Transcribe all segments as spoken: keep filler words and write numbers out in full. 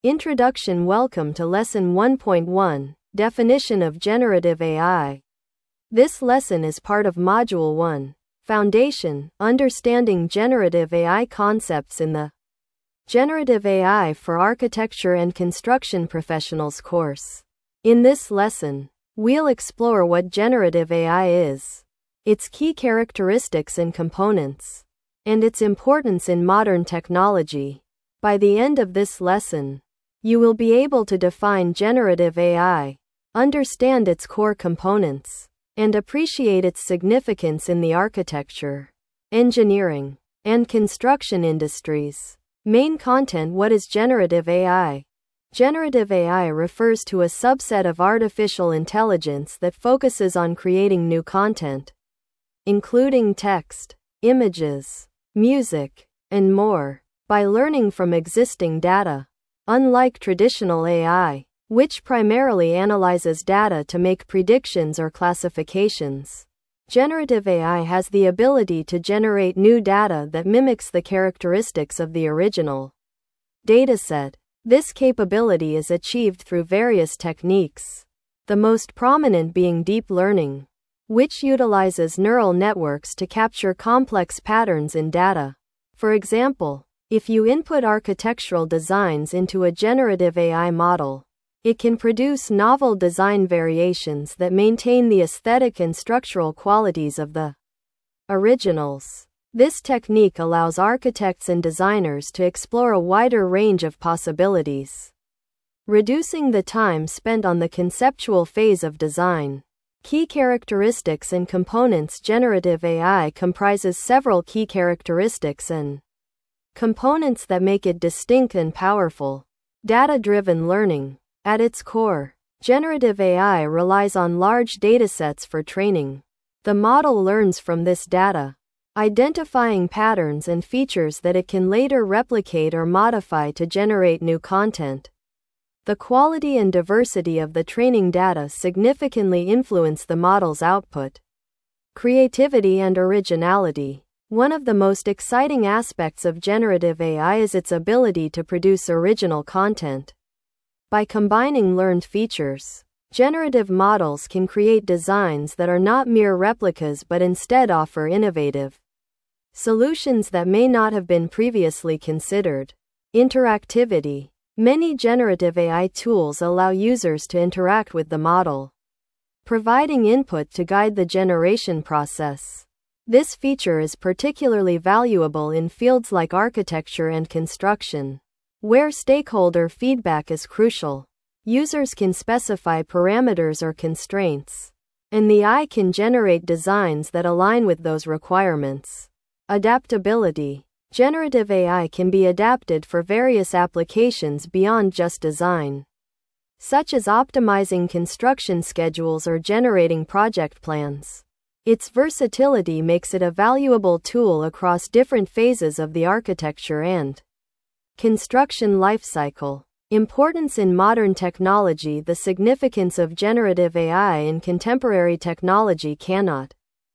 Introduction. Welcome to Lesson one point one, Definition of Generative A I. This lesson is part of Module one, Foundation, Understanding Generative A I Concepts in the Generative A I for Architecture and Construction Professionals course. In this lesson, we'll explore what generative A I is, its key characteristics and components, and its importance in modern technology. By the end of this lesson, you will be able to define generative A I, understand its core components, and appreciate its significance in the architecture, engineering, and construction industries. Main content. What is generative A I? Generative A I refers to a subset of artificial intelligence that focuses on creating new content, including text, images, music, and more, by learning from existing data. Unlike traditional A I, which primarily analyzes data to make predictions or classifications, generative A I has the ability to generate new data that mimics the characteristics of the original dataset. This capability is achieved through various techniques, the most prominent being deep learning, which utilizes neural networks to capture complex patterns in data. For example, if you input architectural designs into a generative A I model, it can produce novel design variations that maintain the aesthetic and structural qualities of the originals. This technique allows architects and designers to explore a wider range of possibilities, reducing the time spent on the conceptual phase of design. Key characteristics and components. Generative A I comprises several key characteristics and components that make it distinct and powerful. Data-driven learning. At its core, generative A I relies on large datasets for training. The model learns from this data, identifying patterns and features that it can later replicate or modify to generate new content. The quality and diversity of the training data significantly influence the model's output. Creativity and originality. One of the most exciting aspects of generative A I is its ability to produce original content. By combining learned features, generative models can create designs that are not mere replicas but instead offer innovative solutions that may not have been previously considered. Interactivity. Many generative A I tools allow users to interact with the model, providing input to guide the generation process. This feature is particularly valuable in fields like architecture and construction, where stakeholder feedback is crucial. Users can specify parameters or constraints, and the A I can generate designs that align with those requirements. Adaptability. Generative A I can be adapted for various applications beyond just design, such as optimizing construction schedules or generating project plans. Its versatility makes it a valuable tool across different phases of the architecture and construction lifecycle. Importance in modern technology. The significance of generative A I in contemporary technology cannot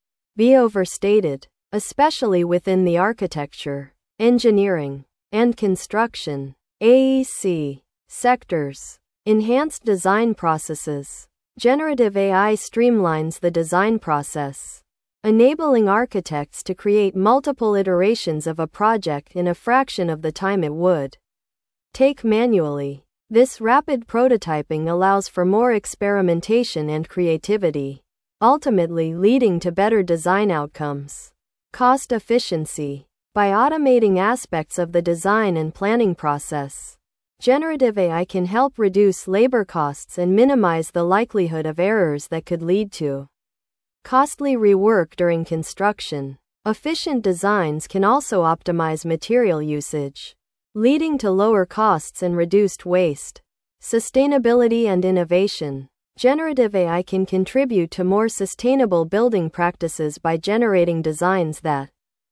be overstated, especially within the architecture, engineering, and construction (A E C) sectors. Enhanced design processes. Generative A I streamlines the design process, enabling architects to create multiple iterations of a project in a fraction of the time it would take manually. This rapid prototyping allows for more experimentation and creativity, ultimately leading to better design outcomes. Cost efficiency. By automating aspects of the design and planning process, generative A I can help reduce labor costs and minimize the likelihood of errors that could lead to costly rework during construction. Efficient designs can also optimize material usage, leading to lower costs and reduced waste. Sustainability and innovation. Generative A I can contribute to more sustainable building practices by generating designs that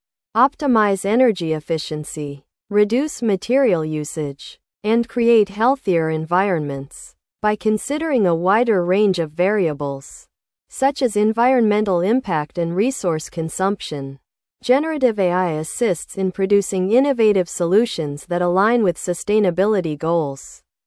optimize energy efficiency, reduce material usage, and create healthier environments. By considering a wider range of variables, such as environmental impact and resource consumption, generative A I assists in producing innovative solutions that align with sustainability goals.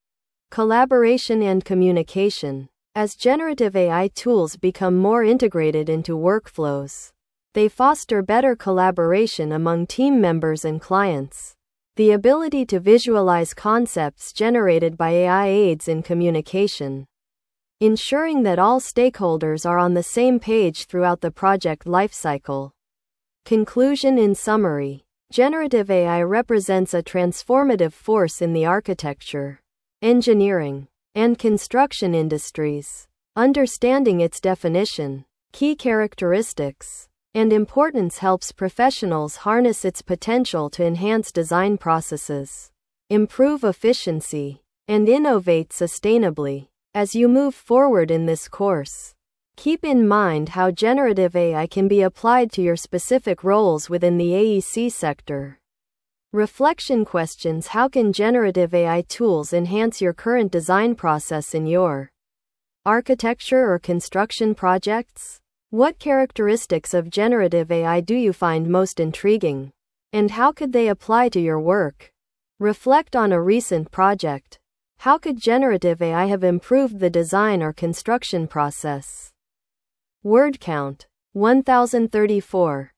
Collaboration and communication. As generative A I tools become more integrated into workflows, they foster better collaboration among team members and clients. The ability to visualize concepts generated by A I aids in communication, ensuring that all stakeholders are on the same page throughout the project lifecycle. Conclusion. In summary, generative A I represents a transformative force in the architecture, engineering, and construction industries. Understanding its definition, key characteristics, and importance helps professionals harness its potential to enhance design processes, improve efficiency, and innovate sustainably. As you move forward in this course, keep in mind how generative A I can be applied to your specific roles within the A E C sector. Reflection questions. How can generative A I tools enhance your current design process in your architecture or construction projects? What characteristics of generative A I do you find most intriguing? And how could they apply to your work? Reflect on a recent project. How could generative A I have improved the design or construction process? Word count: one thousand thirty-four.